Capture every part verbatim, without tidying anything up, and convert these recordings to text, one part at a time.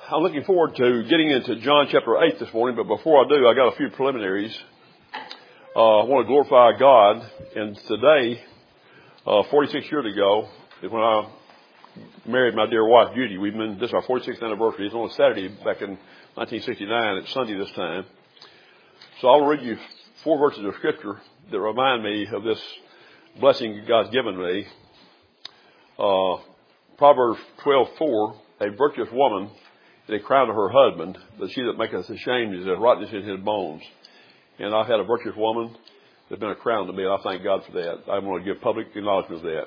I'm looking forward to getting into John chapter eight this morning, but before I do, I got a few preliminaries. Uh, I want to glorify God, and today, uh, forty-six years ago, is when I married my dear wife, Judy. We've been, this is our forty-sixth anniversary. It's on a Saturday back in nineteen sixty-nine. It's Sunday this time. So I'll read you four verses of Scripture that remind me of this blessing God's given me. Uh, Proverbs twelve four, a virtuous woman is a crown to her husband, but she that maketh ashamed is a rottenness in his bones. And I've had a virtuous woman that's been a crown to me, and I thank God for that. I want to give public acknowledgement of that.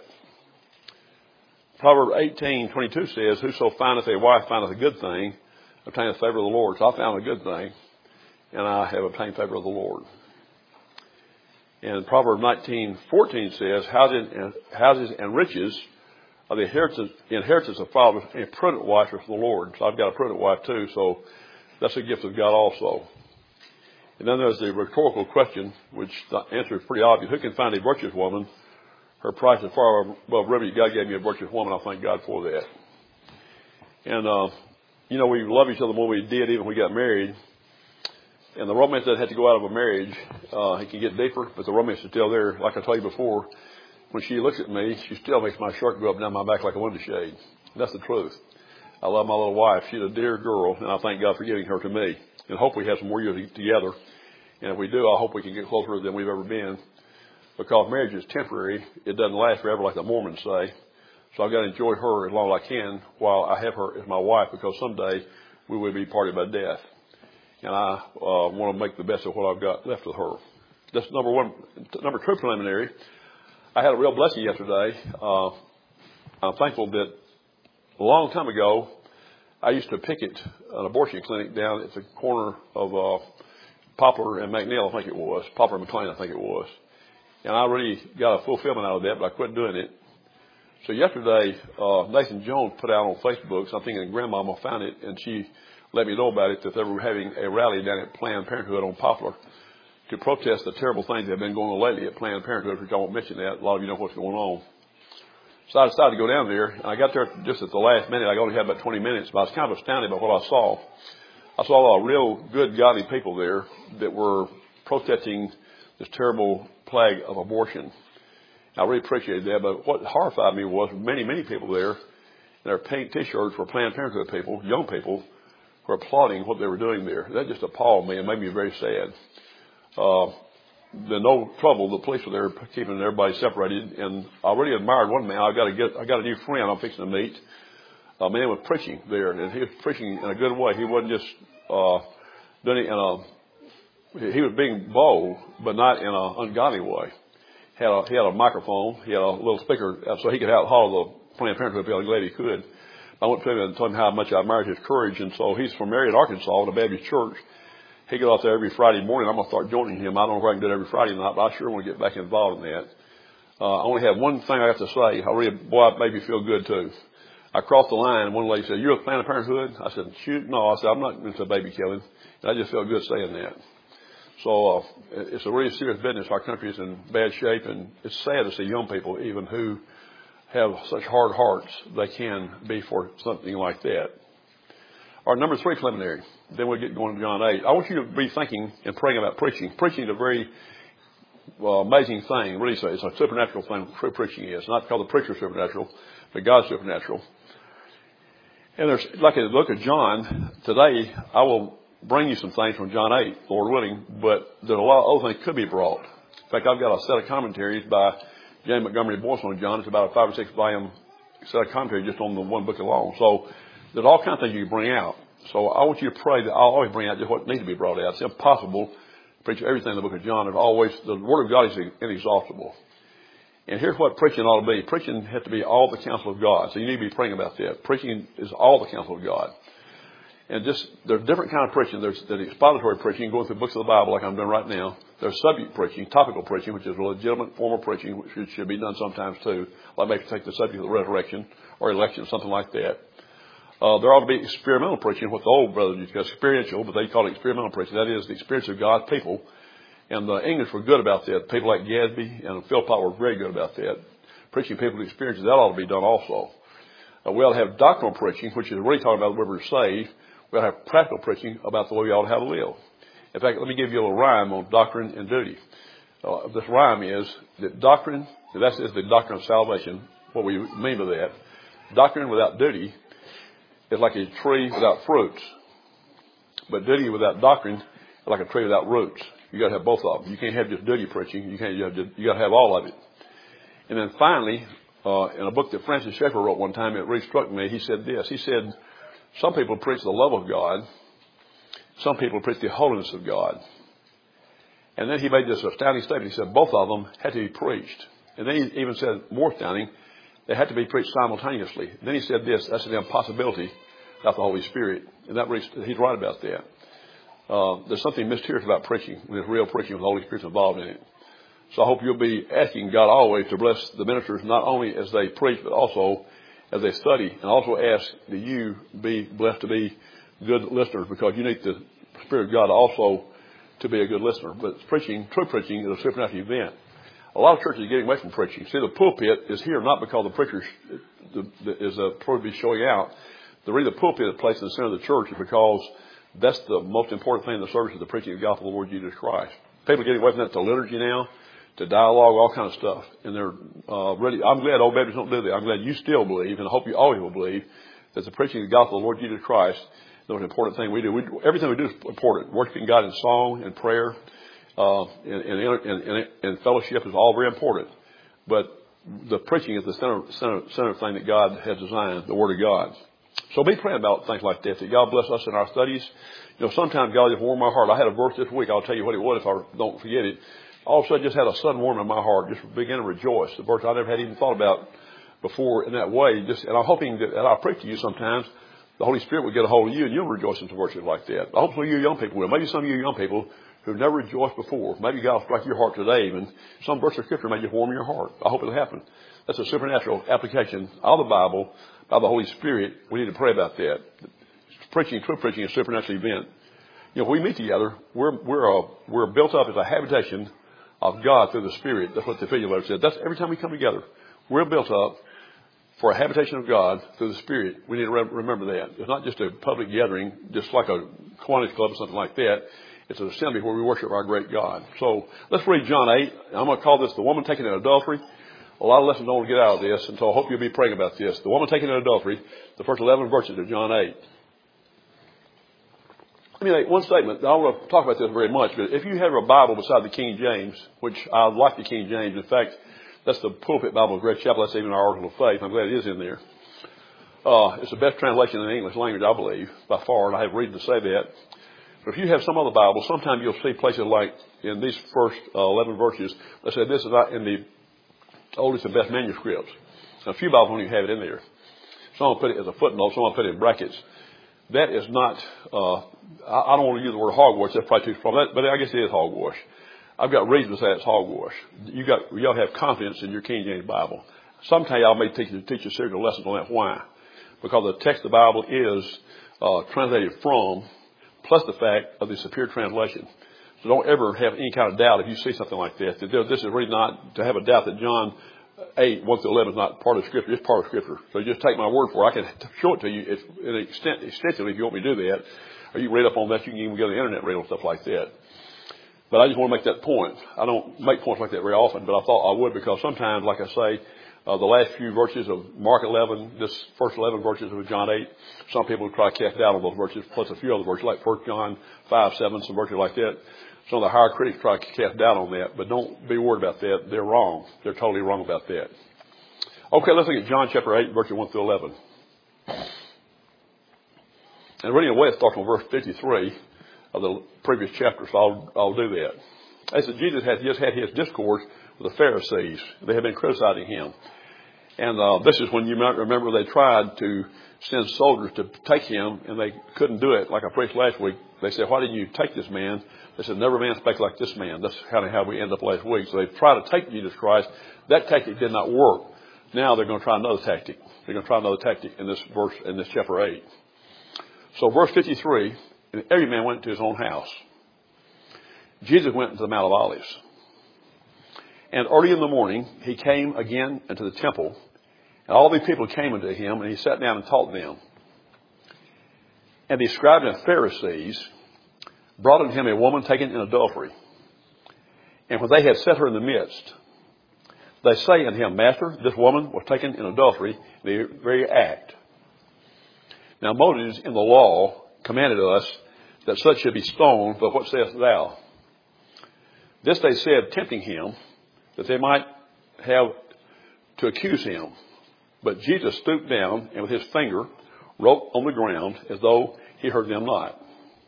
Proverbs eighteen twenty-two says, whoso findeth a wife findeth a good thing, obtaineth favor of the Lord. So I found a good thing, and I have obtained favor of the Lord. And Proverbs nineteen fourteen says, houses and, houses and riches are the inheritance, inheritance of fathers, and a prudent wife is the Lord. So I've got a prudent wife too, so that's a gift of God also. And then there's the rhetorical question, which the answer is pretty obvious. Who can find a virtuous woman? Her price is far above ribbon. God gave me a virtuous woman. I thank God for that. And, uh, you know, we love each other more than we did even when we got married. And the romance doesn't have to go out of a marriage. Uh, it can get deeper, but the romance is still there. Like I told you before, when she looks at me, she still makes my shirt go up and down my back like a window shade. That's the truth. I love my little wife. She's a dear girl, and I thank God for giving her to me. And hope we have some more years together. And if we do, I hope we can get closer than we've ever been. Because marriage is temporary. It doesn't last forever like the Mormons say. So I've got to enjoy her as long as I can while I have her as my wife, because someday we will be parted by death. And I uh, want to make the best of what I've got left with her. That's number one. Number two preliminary. I had a real blessing yesterday. Uh, I'm thankful that a long time ago, I used to picket an abortion clinic down at the corner of uh, Poplar and McNeil, I think it was. Poplar and McLean, I think it was. And I really got a fulfillment out of that, but I quit doing it. So yesterday, uh, Nathan Jones put out on Facebook something, and Grandmama found it, and she let me know about it, that they were having a rally down at Planned Parenthood on Poplar to protest the terrible things that have been going on lately at Planned Parenthood, which I won't mention that. A lot of you know what's going on. So I decided to go down there, and I got there just at the last minute. I only had about twenty minutes, but I was kind of astounded by what I saw. I saw a lot of real good, godly people there that were protesting this terrible plague of abortion. I really appreciated that, but what horrified me was many, many people there, in their pink T-shirts were Planned Parenthood people, young people, who were applauding what they were doing there. That just appalled me and made me very sad. Uh, the no trouble, the police were there keeping everybody separated, and I really admired one man. I got to get, I got a new friend I'm fixing to meet. A man was preaching there, and he was preaching in a good way. He wasn't just uh, doing it in a, he was being bold, but not in an ungodly way. He had a, he had a microphone, he had a little speaker, so he could out holler the Planned Parenthood people. I'm glad he could. I went to him and told him how much I admired his courage, and so he's from Marion, Arkansas, in a Baptist church. He goes out there every Friday morning. I'm going to start joining him. I don't know if I can do it every Friday night, but I sure want to get back involved in that. Uh, I only have one thing I have to say. I really, boy, it made me feel good too. I crossed the line, and one lady said, "You're a Planned Parenthood?" I said, "Shoot, no." I said, "I'm not into baby killing." And I just felt good saying that. So uh, it's a really serious business. Our country is in bad shape, and it's sad to see young people, even who have such hard hearts, they can be for something like that. Our number three preliminary. Then we'll get going to John eight. I want you to be thinking and praying about preaching. Preaching is a very uh, amazing thing. Really, it's a, it's a supernatural thing. True preaching is not because the preacher is supernatural, but God's supernatural. And there's, like in the book of John, today I will bring you some things from John eight, Lord willing, but there's a lot of other things that could be brought. In fact, I've got a set of commentaries by James Montgomery Boyce on John. It's about a five or six volume set of commentaries just on the one book alone. So there's all kinds of things you can bring out. So I want you to pray that I'll always bring out just what needs to be brought out. It's impossible to preach everything in the book of John. There's always, the Word of God is inexhaustible. And here's what preaching ought to be. Preaching has to be all the counsel of God. So you need to be praying about that. Preaching is all the counsel of God. And just, there's different kind of preaching. There's the expository preaching, going through books of the Bible like I'm doing right now. There's subject preaching, topical preaching, which is a legitimate form of preaching, which should, should be done sometimes too. Like maybe take the subject of the resurrection or election, something like that. Uh, there ought to be experimental preaching, what the old brothers used to call experiential, but they call it experimental preaching. That is the experience of God's people. And the English were good about that. People like Gadsby and Philpott were very good about that. Preaching people's experiences, that ought to be done also. Uh, we ought to have doctrinal preaching, which is really talking about whether we're saved, We've got to have practical preaching about the way we ought to how to live. In fact, let me give you a little rhyme on doctrine and duty. Uh, this rhyme is that doctrine, that is the doctrine of salvation. What we mean by that, doctrine without duty is like a tree without fruits. But duty without doctrine is like a tree without roots. You got to have both of them. You can't have just duty preaching. You can't. You, have to, you got to have all of it. And then finally, uh, in a book that Francis Schaeffer wrote one time, it really struck me. He said this. He said, "Some people preach the love of God. Some people preach the holiness of God." And then he made this astounding statement. He said both of them had to be preached. And then he even said more astounding, they had to be preached simultaneously. And then he said this. That's an impossibility without the Holy Spirit. And that really, he's right about that. Uh, there's something mysterious about preaching when it's real preaching with the Holy Spirit involved in it. So I hope you'll be asking God always to bless the ministers, not only as they preach, but also as they study. And also ask that you be blessed to be good listeners, because you need the Spirit of God also to be a good listener. But preaching, true preaching, is a supernatural event. A lot of churches are getting away from preaching. See, the pulpit is here not because the preacher is uh, probably showing out. The reason the pulpit is placed in the center of the church is because that's the most important thing in the service, is the preaching of the gospel of the Lord Jesus Christ. People are getting away from that to liturgy now, to dialogue, all kind of stuff. And they're uh, really, I'm glad old Baptists don't do that. I'm glad you still believe, and I hope you always will believe, that the preaching of the gospel of the Lord Jesus Christ is the most important thing we do. We, everything we do is important. Worshiping God in song and prayer uh, and, and, and, and, and fellowship is all very important. But the preaching is the center, center, center thing that God has designed, the Word of God. So be praying about things like that, that God bless us in our studies. You know, sometimes God just warmed my heart. I had a verse this week. I'll tell you what it was if I don't forget it. All of a sudden, just had a sudden warming in my heart. Just began to rejoice. The verse I never had even thought about before in that way. Just, and I'm hoping that, and I'll preach to you sometimes, the Holy Spirit will get a hold of you and you'll rejoice in verses like that. I hope some of you young people will. Maybe some of you young people who've never rejoiced before. Maybe God will strike your heart today, and some verse of Scripture may just warm your heart. I hope it'll happen. That's a supernatural application of the Bible by the Holy Spirit. We need to pray about that. Preaching, true preaching, is a supernatural event. You know, when we meet together, we're we're uh, we're built up as a habitation of God through the Spirit. That's what the Ephesians letter said. That's every time we come together, we're built up for a habitation of God through the Spirit. We need to re- remember that. It's not just a public gathering, just like a Kiwanis club or something like that. It's an assembly where we worship our great God. So let's read John eight. I'm going to call this the woman taken in adultery. A lot of lessons I want to get out of this, and so I hope you'll be praying about this. The woman taken in adultery, the first eleven verses of John eight. Let me make one statement. I don't want to talk about this very much, but if you have a Bible beside the King James, which I like the King James, in fact, that's the pulpit Bible of Grace Chapel. That's even our article of faith. I'm glad it is in there. Uh, it's the best translation in the English language, I believe, by far, and I have reason to say that. But if you have some other Bible, sometimes you'll see places like in these first uh, eleven verses, let's say this is not in the oldest and best manuscripts. Now, a few Bibles don't even have it in there. Some put it as a footnote, some put it in brackets. That is not, uh, I, I don't want to use the word hogwash, that's probably too strong, but I guess it is hogwash. I've got reason to say it's hogwash. You got, y'all have confidence in your King James Bible. Sometime y'all may teach, teach a series of lessons on that. Why? Because the text of the Bible is uh, translated from, plus the fact of the superior translation. So don't ever have any kind of doubt if you see something like this. That this is really not to have a doubt that John eight, one through eleven is not part of Scripture. It's part of Scripture. So just take my word for it. I can show it to you if, in extent, extensively if you want me to do that. Or you can read up on that. You can even go to the internet and read on stuff like that. But I just want to make that point. I don't make points like that very often, but I thought I would because sometimes, like I say, uh, the last few verses of Mark eleven, this first eleven verses of John eight, some people try to cast doubt on those verses, plus a few other verses like First John five, seven, some verses like that. Some of the higher critics try to cast doubt on that, but don't be worried about that. They're wrong. They're totally wrong about that. Okay, let's look at John chapter eight, verses one through eleven. And reading away, it starts from verse fifty-three of the previous chapter, so I'll, I'll do that. As Jesus had just had his discourse with the Pharisees. They had been criticizing him. And uh, this is when you might remember they tried to send soldiers to take him, and they couldn't do it. Like I preached last week, they said, why didn't you take this man? They said, never man spake like this man. That's kind of how we end up last week. So they tried to take Jesus Christ. That tactic did not work. Now they're going to try another tactic. They're going to try another tactic in this verse, in this chapter eight. So verse fifty-three, and every man went to his own house. Jesus went into the Mount of Olives. And early in the morning, he came again into the temple, and all the people came unto him, and he sat down and taught them. And the scribes and Pharisees brought unto him a woman taken in adultery. And when they had set her in the midst, they say unto him, Master, this woman was taken in adultery, the very act. Now Moses in the law commanded us that such should be stoned, but what sayest thou? This they said, tempting him, that they might have to accuse him. But Jesus stooped down and with his finger wrote on the ground as though he heard them not.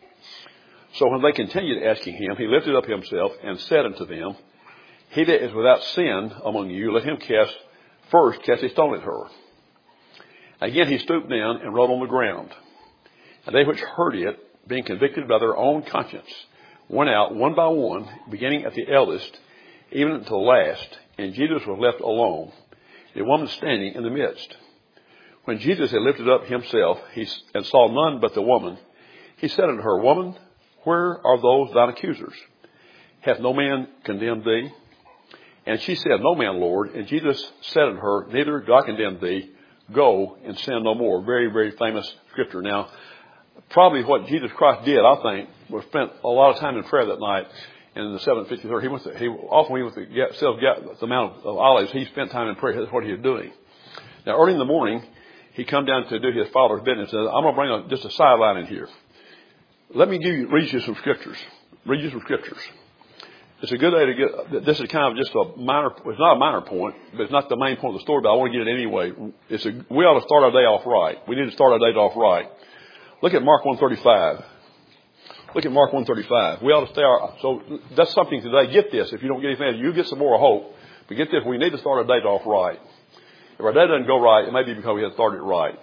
So when they continued asking him, he lifted up himself and said unto them, He that is without sin among you, let him cast first cast a stone at her. Again he stooped down and wrote on the ground. And they which heard it, being convicted by their own conscience, went out one by one, beginning at the eldest, even unto the last, and Jesus was left alone, a woman standing in the midst. When Jesus had lifted up himself he, and saw none but the woman, he said unto her, Woman, where are those thine accusers? Hath no man condemned thee? And she said, No man, Lord. And Jesus said unto her, Neither do I condemn thee. Go and sin no more. Very, very famous scripture. Now, probably what Jesus Christ did, I think, was spent a lot of time in prayer that night. And in the seven fifty-third, he went to, he often he went to get, get the Mount of Olives. He spent time in prayer. That's what he was doing. Now, early in the morning, he come down to do his Father's business. And I'm going to bring a, just a sideline in here. Let me give you, read you some scriptures. Read you some scriptures. It's a good day to get, this is kind of just a minor, it's not a minor point, but it's not the main point of the story, but I want to get it anyway. It's a, we ought to start our day off right. We need to start our day off right. Look at Mark one thirty-five. Look at Mark one thirty-five. We ought to stay our, so that's something today. Get this. If you don't get anything, you get some more hope. But get this, we need to start our day off right. If our day doesn't go right, it may be because we had started it right.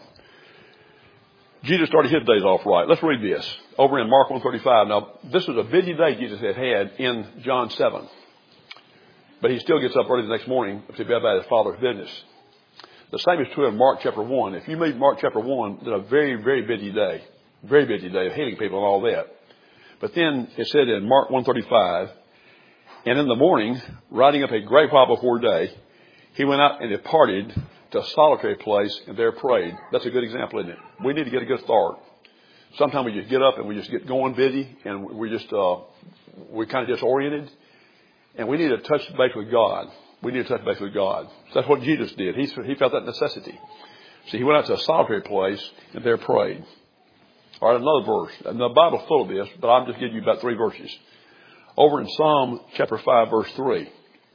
Jesus started his days off right. Let's read this over in Mark one thirty-five. Now, this was a busy day Jesus had had in John seven. But he still gets up early the next morning to be about his Father's business. The same is true in Mark chapter one. If you read Mark chapter one, it's a very, very busy day. Very busy day of healing people and all that. But then it said in Mark one thirty-five, And in the morning, riding up a great while before day, he went out and departed to a solitary place and there prayed. That's a good example, isn't it? We need to get a good start. Sometimes we just get up and we just get going busy and we just, uh, we're kind of disoriented. And we need to touch base with God. We need to touch base with God. So that's what Jesus did. He, he felt that necessity. So he went out to a solitary place and there prayed. All right, another verse. And the Bible's full of this, but I'm just giving you about three verses. Over in Psalm chapter five, verse three.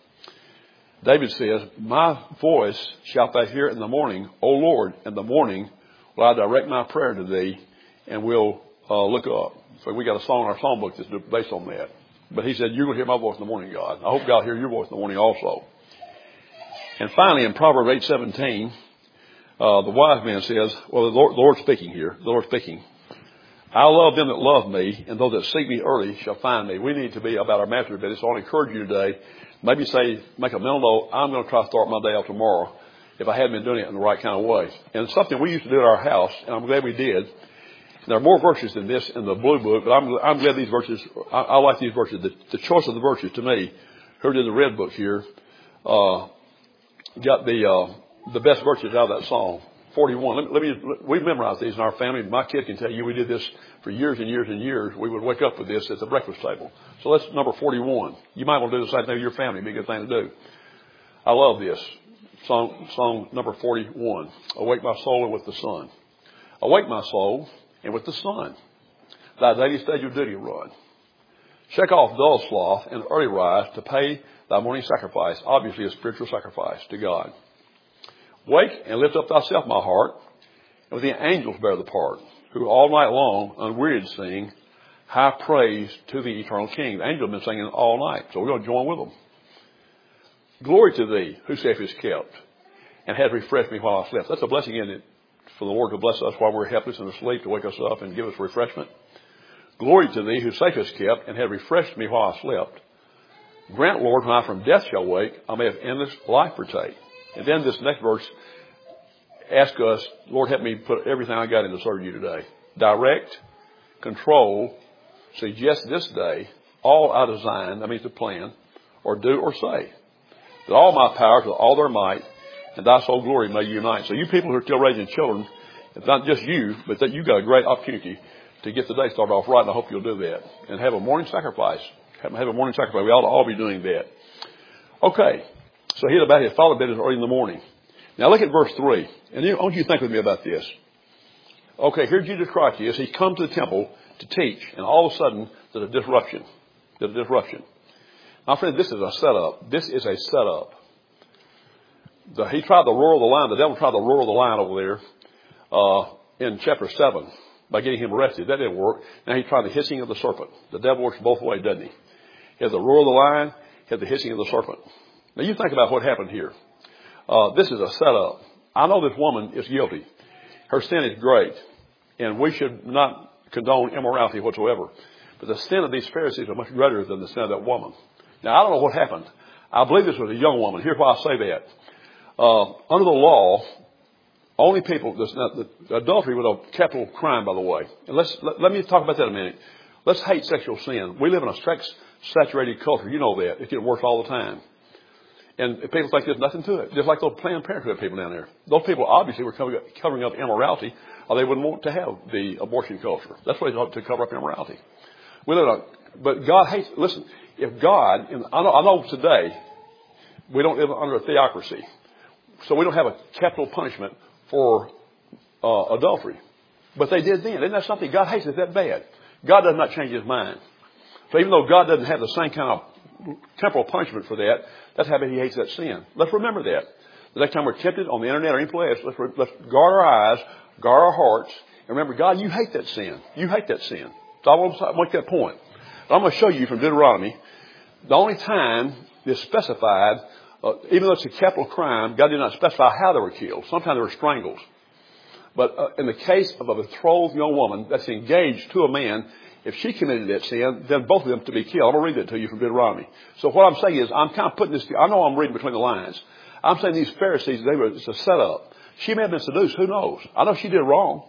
David says, My voice shalt thou hear in the morning, O Lord, in the morning will I direct my prayer to thee, and we'll uh, look up. So we got a song in our song book that's based on that. But he said, you're going to hear my voice in the morning, God. I hope God will hear your voice in the morning also. And finally, in Proverbs eight seventeen, uh, the wise man says, well, the Lord, the Lord's speaking here. The Lord's speaking. I love them that love me, and those that seek me early shall find me. We need to be about our master's business. So I want to encourage you today. Maybe say, make a mental note, I'm going to try to start my day off tomorrow if I hadn't been doing it in the right kind of way. And it's something we used to do at our house, and I'm glad we did. And there are more verses than this in the blue book, but I'm, I'm glad these verses, I, I like these verses. The, the choice of the verses to me, heard in the red book here, uh, got the, uh, the best verses out of that song. forty-one. Let me, let me, we've memorized these in our family. My kid can tell you we did this for years and years and years. We would wake up with this at the breakfast table. So that's number forty-one. You might want to do the same thing with your family. It'd be a good thing to do. I love this. Song, song number forty-one. Awake my soul and with the sun. Awake my soul and with the sun. Thy daily stage of duty run. Shake off dull sloth and early rise to pay thy morning sacrifice. Obviously a spiritual sacrifice to God. Wake and lift up thyself, my heart, and with the angels bear the part, who all night long unwearied sing high praise to the eternal King. The angels have been singing all night, so we're going to join with them. Glory to thee, who safest kept, and has refreshed me while I slept. That's a blessing, isn't it, for the Lord to bless us while we're helpless and asleep, to wake us up and give us refreshment. Glory to thee, who safest kept, and has refreshed me while I slept. Grant, Lord, when I from death shall wake, I may have endless life partake. And then this next verse asks us, Lord, help me put everything I got into serving you today. Direct, control, suggest this day, all I design, that means to plan, or do or say. That all my powers with all their might, and thy soul glory may unite. So you people who are still raising children, It's not just you, but that you got a great opportunity to get the day started off right, and I hope you'll do that. And have a morning sacrifice. Have, have a morning sacrifice. We ought to all be doing that. Okay. So he had about his father business early in the morning. Now look at verse three. And I want you to think with me about this. Okay, here Jesus Christ is. He comes to the temple to teach, and all of a sudden there's a disruption. There's a disruption. My friend, this is a setup. This is a setup. The, he tried the roar of the lion. The devil tried the roar of the lion over there uh, in chapter seven by getting him arrested. That didn't work. Now he tried the hissing of the serpent. The devil works both ways, doesn't he? He has the roar of the lion. He has the hissing of the serpent. Now you think about what happened here. Uh, this is a setup. I know this woman is guilty. Her sin is great, and we should not condone immorality whatsoever. But the sin of these Pharisees are much greater than the sin of that woman. Now, I don't know what happened. I believe this was a young woman. Here's why I say that. Uh, under the law, only people, this, now, the, adultery was a capital crime, by the way. And let's, let, let me talk about that a minute. Let's hate sexual sin. We live in a sex-saturated culture. You know that. It's getting worse all the time. And people think there's nothing to it. Just like those Planned Parenthood people down there. Those people obviously were covering up, covering up immorality, or they wouldn't want to have the abortion culture. That's what they ought to cover up immorality. We live in a, but God hates, listen, if God, and I know, I know today, we don't live under a theocracy. So we don't have a capital punishment for uh, adultery. But they did then. Isn't that something? God hates it that bad. God does not change his mind. So even though God doesn't have the same kind of temporal punishment for that, that's how he hates that sin. Let's remember that. The next time we're tempted on the internet or any place, let's, let's guard our eyes, guard our hearts, and remember, God, you hate that sin. You hate that sin. So I want to make that point. But I'm going to show you from Deuteronomy, the only time is specified, uh, even though it's a capital crime, God did not specify how they were killed. Sometimes they were strangled. But uh, in the case of a betrothed young woman that's engaged to a man, if she committed that sin, then both of them to be killed. I'm going to read that to you from Deuteronomy. So what I'm saying is, I'm kind of putting this, I know I'm reading between the lines. I'm saying these Pharisees, they were, it's a setup. She may have been seduced, who knows? I know she did wrong.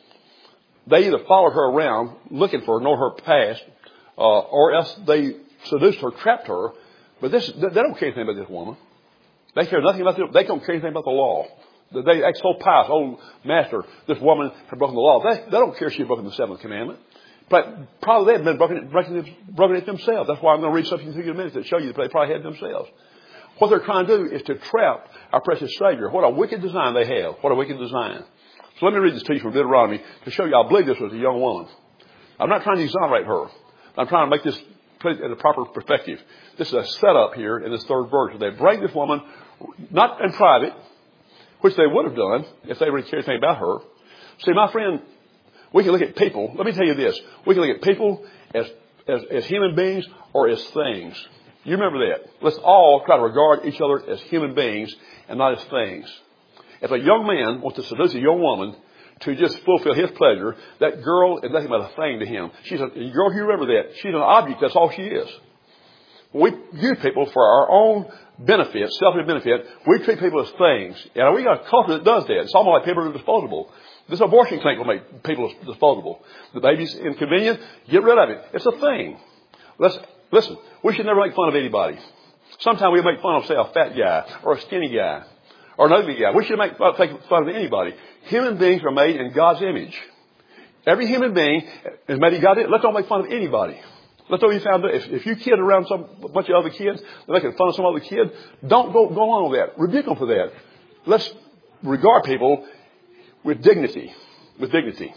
They either followed her around looking for her, know her past, uh, or else they seduced her, trapped her. But this, they don't care anything about this woman. They care nothing about this. They don't care anything about the law. They act so pious. Oh, master, this woman had broken the law. They, they don't care if she had broken the seventh commandment. But probably they had been broken, broken, it, broken it themselves. That's why I'm going to read something to you in a minute that show you that they probably had themselves. What they're trying to do is to trap our precious Savior. What a wicked design they have. What a wicked design. So let me read this to you from Deuteronomy to show you I believe this was a young woman. I'm not trying to exonerate her. I'm trying to make this, put it in a proper perspective. This is a setup here in this third verse. They bring this woman, not in private, which they would have done if they really cared anything about her. See, my friend, we can look at people. Let me tell you this. We can look at people as, as, as human beings or as things. You remember that. Let's all try to regard each other as human beings and not as things. If a young man wants to seduce a young woman to just fulfill his pleasure, that girl is nothing but a thing to him. She's a girl, you remember that. She's an object. That's all she is. We use people for our own benefit, selfish benefit. We treat people as things. And we got a culture that does that. It's almost like people are disposable. This abortion clinic will make people disposable. The baby's inconvenient. Get rid of it. It's a thing. Let's, listen, we should never make fun of anybody. Sometimes we make fun of, say, a fat guy or a skinny guy or an ugly guy. We should make fun, make fun of anybody. Human beings are made in God's image. Every human being is made in God's image. Let's don't make fun of anybody. Let's what you found. If, if you kid around some a bunch of other kids, they're making fun of some other kid, don't go, go on with that. Rebuke them for that. Let's regard people with dignity. With dignity.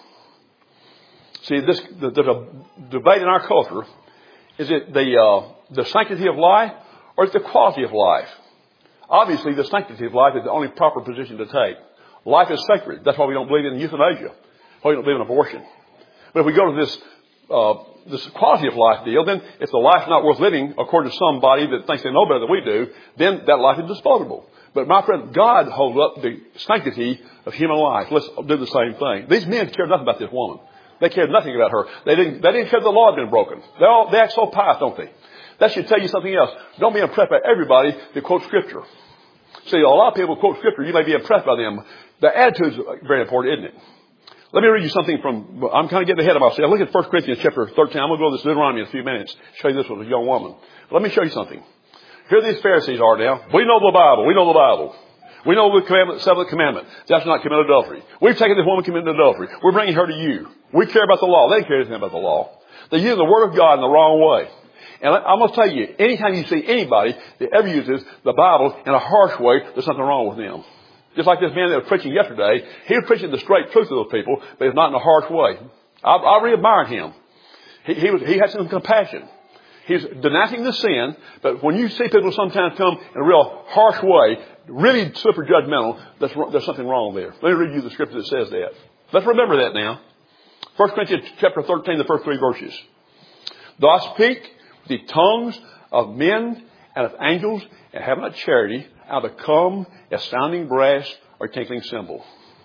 See, this, there's a debate in our culture. Is it the, uh, the sanctity of life or is it the quality of life? Obviously, the sanctity of life is the only proper position to take. Life is sacred. That's why we don't believe in euthanasia. Why we don't believe in abortion. But if we go to this, uh, this quality of life deal, then if the life's not worth living, according to somebody that thinks they know better than we do, then that life is disposable. But my friend, God holds up the sanctity of human life. Let's do the same thing. These men cared nothing about this woman. They cared nothing about her. They didn't, they didn't care the law had been broken. They all, they act so pious, don't they? That should tell you something else. Don't be impressed by everybody that quotes Scripture. See, a lot of people quote Scripture. You may be impressed by them. The attitude's very important, isn't it? Let me read you something from, I'm kind of getting ahead of myself. Look at First Corinthians chapter thirteen. I'm going to go to this Deuteronomy in a few minutes. Show you this with a young woman. But let me show you something. Here these Pharisees are now. We know the Bible. We know the Bible. We know the commandment, seventh commandment. That's not commit adultery. We've taken this woman committing adultery. We're bringing her to you. We care about the law. They don't care anything about the law. They use the word of God in the wrong way. And I'm going to tell you, anytime you see anybody that ever uses the Bible in a harsh way, there's something wrong with them. Just like this man that was preaching yesterday, he was preaching the straight truth to those people, but it's not in a harsh way. I, I really admired him. He, he, was, he had some compassion. He's denouncing the sin, but when you see people sometimes come in a real harsh way, really super judgmental, there's, there's something wrong there. Let me read you the scripture that says that. Let's remember that now. First Corinthians chapter thirteen, the first three verses. Though I speak with the tongues of men and of angels and have not charity, I become a sounding brass or tinkling cymbal.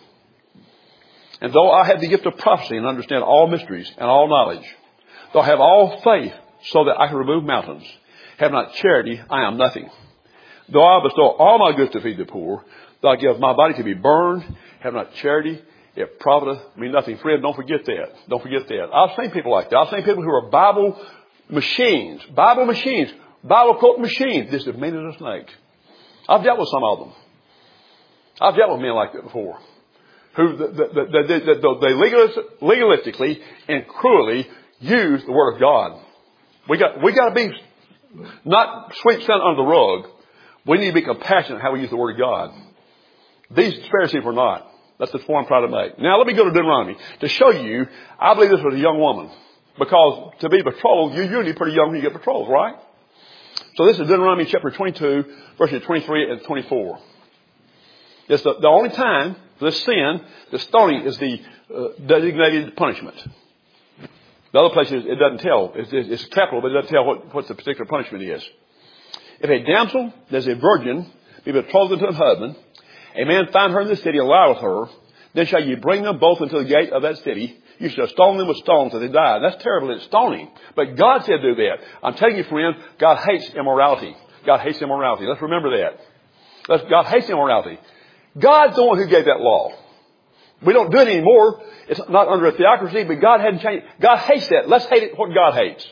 And though I have the gift of prophecy and understand all mysteries and all knowledge, though I have all faith so that I can remove mountains, have not charity, I am nothing. Though I bestow all my goods to feed the poor, though I give my body to be burned, have not charity, it profiteth me nothing. Friend, don't forget that. Don't forget that. I've seen people like that. I've seen people who are Bible machines, Bible machines, Bible quote machines. This is mean as a snake. I've dealt with some of them. I've dealt with men like that before, who the, the, the, the, the, they legalist, legalistically and cruelly use the Word of God. We got we got to be not sweep something under the rug. We need to be compassionate how we use the Word of God. These Pharisees were not. That's the point I'm trying to make. Now let me go to Deuteronomy to show you. I believe this was a young woman, because to be betrothed, you're usually pretty young when you get betrothed, right? So this is Deuteronomy chapter twenty-two, verses twenty-three and twenty-four. It's the, the only time for this sin, the stoning is the uh, designated punishment. The other places, it doesn't tell. It's, it's capital, but it doesn't tell what, what the particular punishment is. If a damsel that is a virgin be betrothed unto a husband, a man find her in the city and lie with her, then shall ye bring them both into the gate of that city. You shall stone them with stones till they die. That's terrible. It's stoning. But God said do that. I'm telling you, friend, God hates immorality. God hates immorality. Let's remember that. Let's, God hates immorality. God's the one who gave that law. We don't do it anymore. It's not under a theocracy, but God hadn't changed. God hates that. Let's hate it what God hates.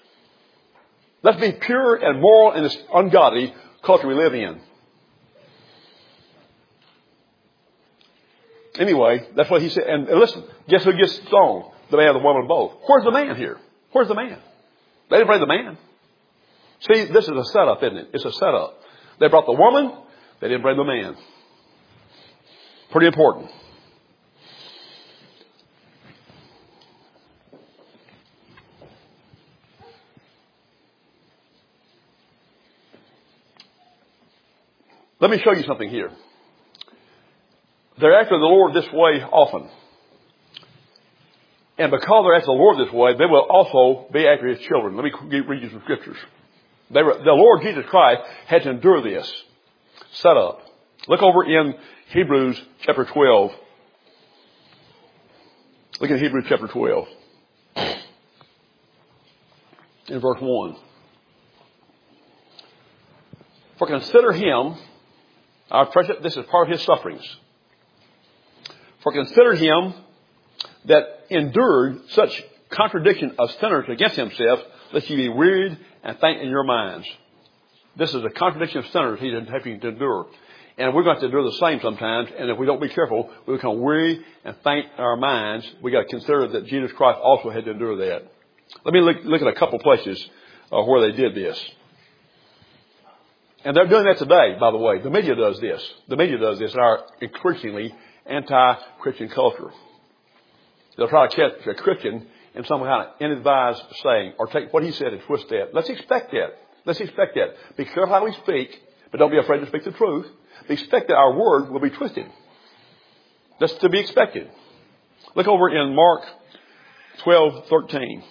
Let's be pure and moral in this ungodly culture we live in. Anyway, that's what he said. And listen, guess who gets stoned? The man, the woman, both. Where's the man here? Where's the man? They didn't bring the man. See, this is a setup, isn't it? It's a setup. They brought the woman. They didn't bring the man. Pretty important. Let me show you something here. They're after the Lord this way often. And because they're after the Lord this way, they will also be after His children. Let me read you some scriptures. They were, the Lord Jesus Christ had to endure this set up. Look over in Hebrews chapter twelve. Look at Hebrews chapter twelve. In verse one. For consider Him, our present, this is part of His sufferings. For consider Him that endured such contradiction of sinners against Himself, lest ye be wearied and faint in your minds. This is a contradiction of sinners He's having to endure. And we're going to have to endure the same sometimes. And if we don't be careful, we become weary and faint in our minds. We've got to consider that Jesus Christ also had to endure that. Let me look, look at a couple places uh, where they did this. And they're doing that today, by the way. The media does this. The media does this in our increasingly anti-Christian culture. They'll try to catch a Christian in some kind of ill-advised saying, or take what he said and twist that. Let's expect that. Let's expect that. Be careful how we speak, but don't be afraid to speak the truth. Expect that our word will be twisted. That's to be expected. Look over in Mark twelve thirteen.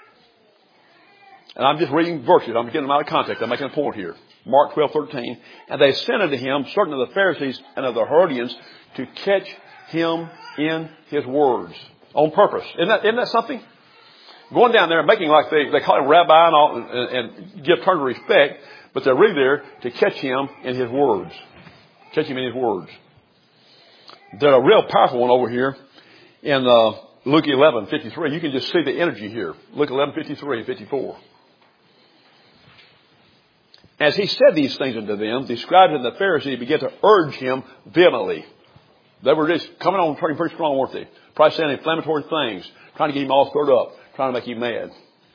And I'm just reading verses. I'm getting them out of context. I'm making a point here. Mark twelve thirteen. And they sent unto him certain of the Pharisees and of the Herodians to catch him in his words. On purpose. Isn't that, isn't that something? Going down there and making like they, they call him rabbi and, all, and, and give turn of respect, but they're really there to catch him in his words. Catch him in his words. There's a real powerful one over here in uh, Luke eleven fifty-three. You can just see the energy here. Luke eleven fifty-three and fifty-four. As he said these things unto them, the scribes and the Pharisees began to urge him vehemently. They were just coming on pretty, pretty strong, weren't they? Probably saying inflammatory things, trying to get him all stirred up, trying to make him mad.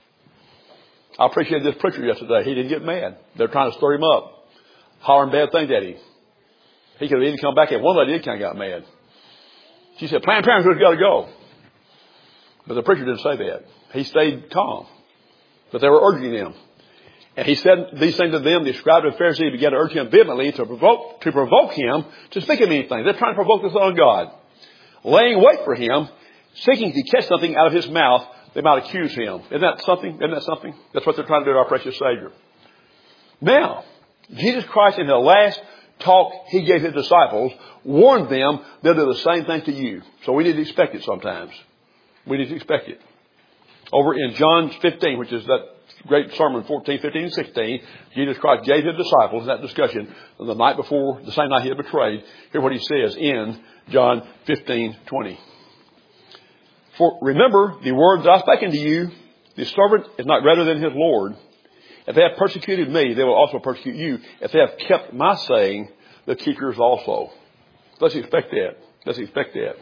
I appreciated this preacher yesterday. He didn't get mad. They're trying to stir him up, hollering bad things at him. He could have even come back, and one lady kind of got mad. She said, Planned Parenthood's got to go. But the preacher didn't say that. He stayed calm. But they were urging him. And he said these things to them. The scribes and Pharisees began to urge him vehemently to provoke, to provoke him to speak of anything. They're trying to provoke the Son of God. Laying wait for him, seeking to catch something out of his mouth, they might accuse him. Isn't that something? Isn't that something? That's what they're trying to do to our precious Savior. Now, Jesus Christ, in the last talk he gave his disciples, warned them they'll do the same thing to you. So we need to expect it sometimes. We need to expect it. Over in John fifteen, which is that great sermon, fourteen, fifteen, and sixteen, Jesus Christ gave his disciples that discussion the night before, the same night he had betrayed. Hear what he says in John fifteen, twenty. For remember the words I spake unto you, the servant is not greater than his Lord. If they have persecuted me, they will also persecute you. If they have kept my saying, they'll keep yours also. Let's expect that. Let's expect that.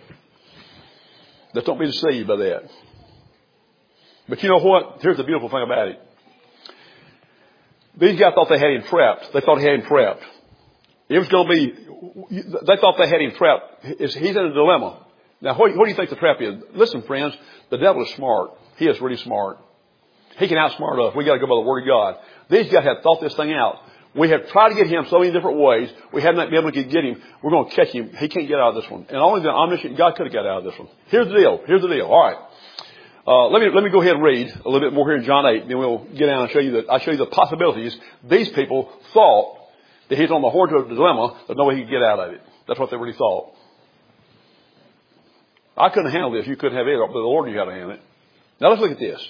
Let's don't be deceived by that. But you know what? Here's the beautiful thing about it. These guys thought they had him trapped. They thought he had him trapped. It was going to be, they thought they had him trapped. He's in a dilemma. Now, what, what do you think the trap is? Listen, friends, the devil is smart. He is really smart. He can outsmart us. We got to go by the Word of God. These guys have thought this thing out. We have tried to get him so many different ways. We have not been able to get him. We're going to catch him. He can't get out of this one. And only the omniscient God could have got out of this one. Here's the deal. Here's the deal. All right. Uh, let me, let me go ahead and read a little bit more here in John eight, and then we'll get down and show you that, I'll show you the possibilities. These people thought that he's on the horns of a dilemma. There's no way he could get out of it. That's what they really thought. I couldn't handle this. You couldn't have it, but the Lord knew how to handle it. Now let's look at this.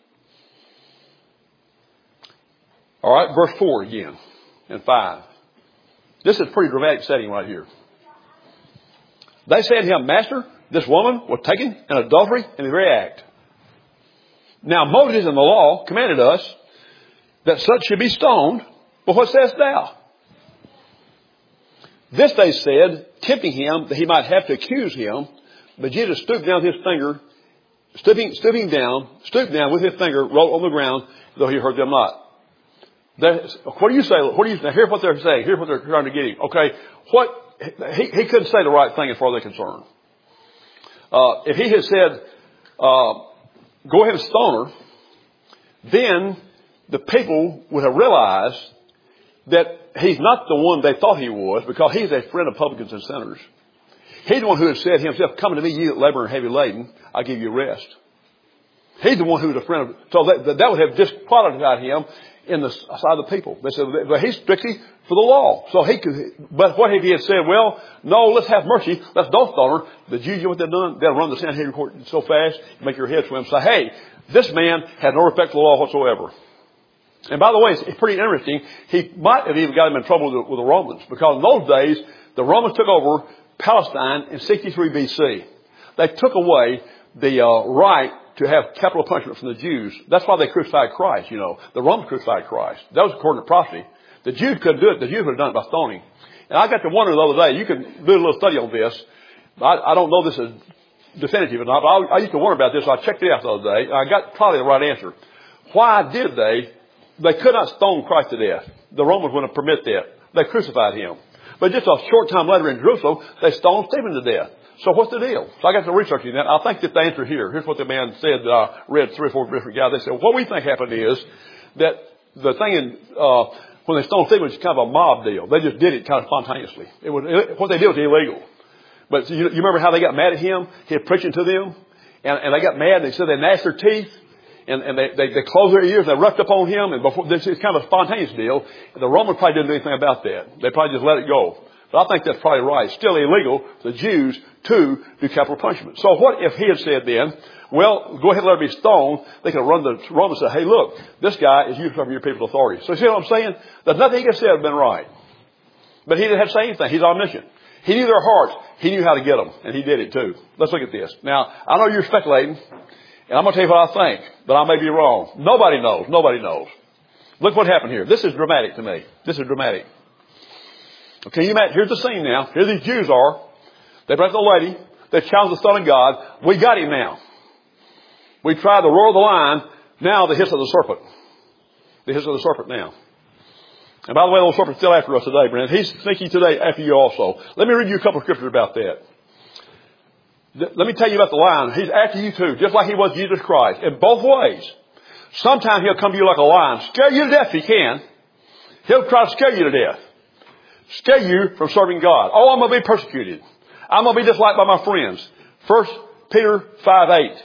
All right, verse four again and five. This is a pretty dramatic setting right here. They said to him, Master, this woman was taken in adultery in the very act. Now Moses in the law commanded us that such should be stoned. But what sayest thou? This they said, tempting him that he might have to accuse him. But Jesus stooped down his finger, stooping, stooping down, stooped down with his finger, wrote on the ground, though he heard them not. There's, what do you say? What do you, now here's what they're saying. Here's what they're trying to get him. Okay, what, he, he couldn't say the right thing as far as they're concerned. Uh, if he had said, uh, go ahead and stone her, then the people would have realized that he's not the one they thought he was, because he's a friend of publicans and sinners. He's the one who had said himself, come to me, ye that labor and heavy laden, I'll give you rest. He's the one who was a friend of, so that, that would have disqualified him in the side of the people. They said, but he's strictly for the law. So he could, but what if he had said, well, no, let's have mercy. Let's don't stone her. The Jews, you know what they've done? They'll run the Sanhedrin court so fast, make your head swim. Say, hey, this man had no respect for the law whatsoever. And by the way, it's pretty interesting. He might have even got him in trouble with the, with the Romans, because in those days, the Romans took over Palestine in sixty-three B C. They took away the uh, right to have capital punishment from the Jews. That's why they crucified Christ, you know. The Romans crucified Christ. That was according to prophecy. The Jews couldn't do it. The Jews would have done it by stoning. And I got to wonder the other day, you can do a little study on this. I, I don't know this is definitive or not, but I, I used to wonder about this. So I checked it out the other day, and I got probably the right answer. Why did they? They could not stone Christ to death. The Romans wouldn't permit that. They crucified him. But just a short time later in Jerusalem, they stoned Stephen to death. So what's the deal? So I got to researching that. I think that the answer here, here's what the man said that I read three or four different guys. They said, what we think happened is that the thing in, uh, when they stoned Stephen was kind of a mob deal. They just did it kind of spontaneously. It was, it, what they did was illegal. But you, you remember how they got mad at him? He had preaching to them. And, and they got mad and they said they gnashed their teeth. And, and they, they, they closed their ears, they rushed up on him, and before, this is kind of a spontaneous deal. The Romans probably didn't do anything about that. They probably just let it go. But I think that's probably right. It's still illegal for the Jews to do capital punishment. So what if he had said then, well, go ahead and let her be stoned. They could have run the Romans and say, hey, look, this guy is usurping your people's authority. So you see what I'm saying? There's nothing he could have said would have been right. But he didn't have to say anything. He's omniscient. He knew their hearts. He knew how to get them. And he did it too. Let's look at this. Now, I know you're speculating. And I'm going to tell you what I think, but I may be wrong. Nobody knows. Nobody knows. Look what happened here. This is dramatic to me. This is dramatic. Okay, you imagine, here's the scene now. Here these Jews are. They brought the lady. They challenged the Son of God. We got him now. We tried the roar of the lion. Now the hiss of the serpent. The hiss of the serpent now. And by the way, the serpent's still after us today, Brent. He's sneaky today after you also. Let me read you a couple of scriptures about that. Let me tell you about the lion. He's after you too, just like he was Jesus Christ. In both ways. Sometimes he'll come to you like a lion. Scare you to death if he can. He'll try to scare you to death. Scare you from serving God. Oh, I'm going to be persecuted. I'm going to be disliked by my friends. First Peter five eight.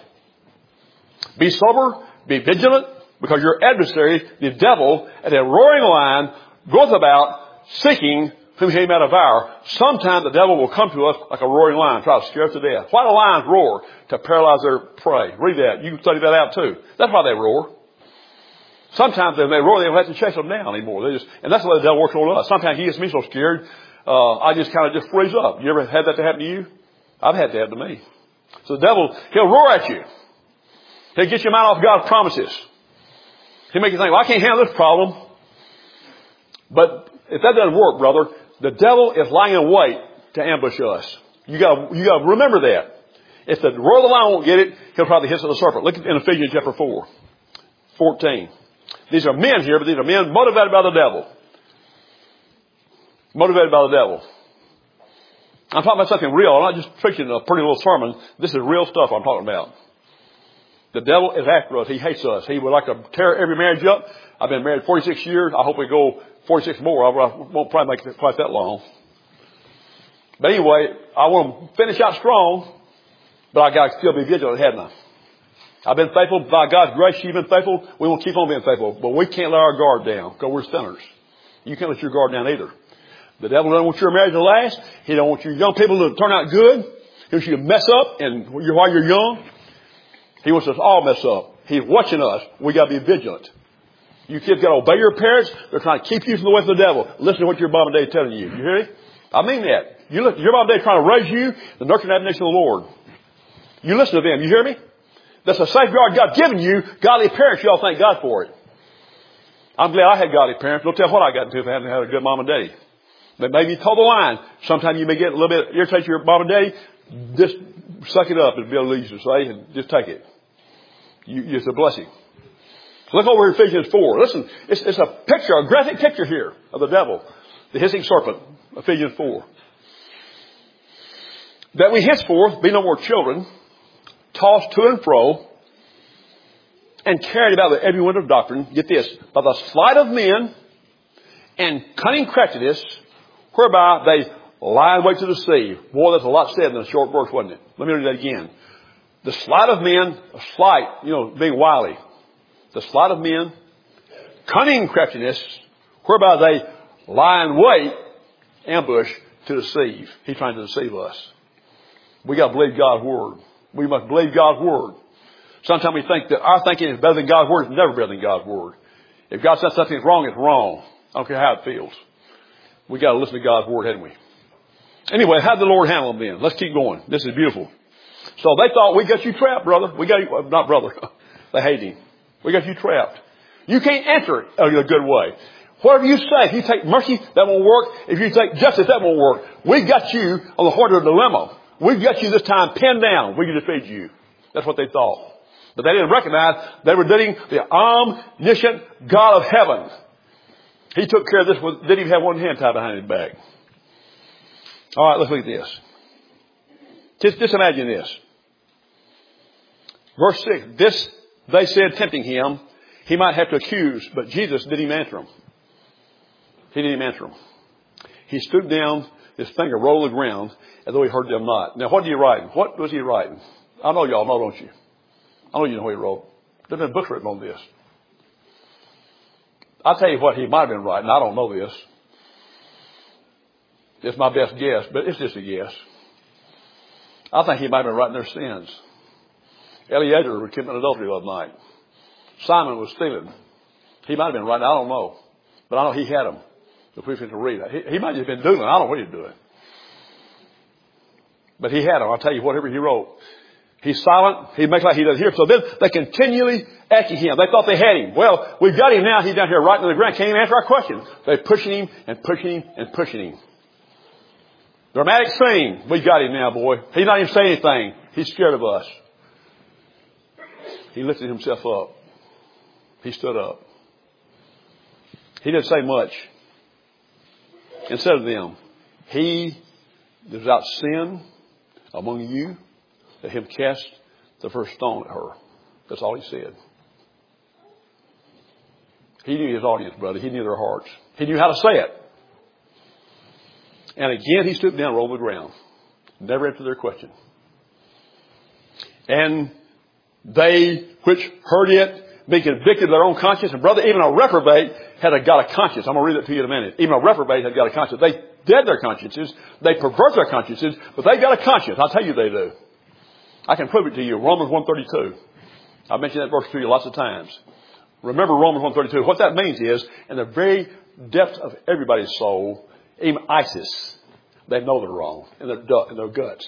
Be sober, be vigilant, because your adversary, the devil, as a roaring lion, goeth about seeking whom he may devour. Sometimes the devil will come to us like a roaring lion, try to scare us to death. Why do lions roar? To paralyze their prey. Read that. You can study that out too. That's why they roar. Sometimes when they roar, they don't have to chase them down anymore. They just, and that's the way the devil works on us. Sometimes he gets me so scared, uh, I just kind of just freeze up. You ever had that to happen to you? I've had that happen to me. So the devil, he'll roar at you. He'll get your mind off God's promises. He'll make you think, well, I can't handle this problem. But if that doesn't work, brother, the devil is lying in wait to ambush us. You got you got to remember that. If the roar of the lion won't get it, he'll probably hiss of the serpent. Look at in Ephesians chapter four, fourteen. These are men here, but these are men motivated by the devil. Motivated by the devil. I'm talking about something real. I'm not just preaching a pretty little sermon. This is real stuff I'm talking about. The devil is after us. He hates us. He would like to tear every marriage up. I've been married forty-six years. I hope we go forty-six more. I won't probably make it quite that long. But anyway, I want to finish out strong, but I got to still be vigilant, hadn't I? I've been faithful. By God's grace, you've been faithful. We will keep on being faithful. But we can't let our guard down because we're sinners. You can't let your guard down either. The devil doesn't want your marriage to last. He don't want your young people to turn out good. He wants you to mess up and while you're young. He wants us all to mess up. He's watching us. We got to be vigilant. You kids got to obey your parents. They're trying to keep you from the way of the devil. Listen to what your mom and dad is telling you. You hear me? I mean that. You listen, your mom and dad are trying to raise you the nurture and admonition of the Lord. You listen to them. You hear me? That's a safeguard God's given you. Godly parents, you all thank God for it. I'm glad I had godly parents. Don't tell what I got into if I hadn't had a good mom and daddy. But maybe you toe the line. Sometimes you may get a little bit irritated your mom and daddy. Just suck it up, as Bill used to say, and just take it. You, it's a blessing. Look over Ephesians four. Listen, it's, it's a picture, a graphic picture here of the devil, the hissing serpent. Ephesians four. That we henceforth be no more children, tossed to and fro, and carried about with every wind of doctrine. Get this, by the sleight of men and cunning craftiness, whereby they lie in wait to deceive. Boy, that's a lot said in a short verse, wasn't it? Let me read that again. The sleight of men, a sleight, you know, being wily. The sleight of men, cunning craftiness, whereby they lie in wait, ambush to deceive. He's trying to deceive us. We got to believe God's word. We must believe God's word. Sometimes we think that our thinking is better than God's word. It's never better than God's word. If God says something's wrong, it's wrong. I don't care how it feels. We got to listen to God's word, haven't we? Anyway, how did the Lord handle them then? Let's keep going. This is beautiful. So they thought, we got you trapped, brother. We got you, not brother. They hate him. We got you trapped. You can't answer it in a good way. Whatever you say, if you take mercy, that won't work. If you take justice, that won't work. We got you on the heart of the dilemma. We've got you this time pinned down. We can defeat you. That's what they thought. But they didn't recognize they were dealing the omniscient God of heaven. He took care of this. With, didn't even have one hand tied behind his back. All right, let's look at this. Just, just imagine this. Verse six. This they said, tempting him, he might have to accuse, but Jesus didn't even answer him. He didn't even answer him. He stooped down, his finger rolled the ground, as though he heard them not. Now, what are you writing? What was he writing? I know y'all know, don't you? I know you know what he wrote. There's been books written on this. I'll tell you what he might have been writing. I don't know this. It's my best guess, but it's just a guess. I think he might have been writing their sins. Eliezer was committing adultery last night. Simon was stealing. He might have been writing. I don't know. But I know he had them. If we can read it. He, he might have been doing it. I don't know what he was doing. But he had them. I'll tell you, whatever he wrote. He's silent. He makes like he doesn't hear. So then they continually asking him. They thought they had him. Well, we've got him now. He's down here right on the ground. Can't even answer our questions. They're pushing him and pushing him and pushing him. Dramatic scene. We got him now, boy. He's not even saying anything. He's scared of us. He lifted himself up. He stood up. He didn't say much. And said to them, he that is without sin among you, let him cast the first stone at her. That's all he said. He knew his audience, brother. He knew their hearts. He knew how to say it. And again, he stooped down and rolled the ground. Never answered their question. And they which heard it, being convicted of their own conscience. And brother, even a reprobate had a, got a conscience. I'm going to read that to you in a minute. Even a reprobate had got a conscience. They dead their consciences. They pervert their consciences, but they got a conscience. I'll tell you they do. I can prove it to you. Romans one thirty-two. I've mentioned that verse to you lots of times. Remember Romans one thirty-two. What that means is, in the very depths of everybody's soul, even ISIS, they know they're wrong in their, in their guts.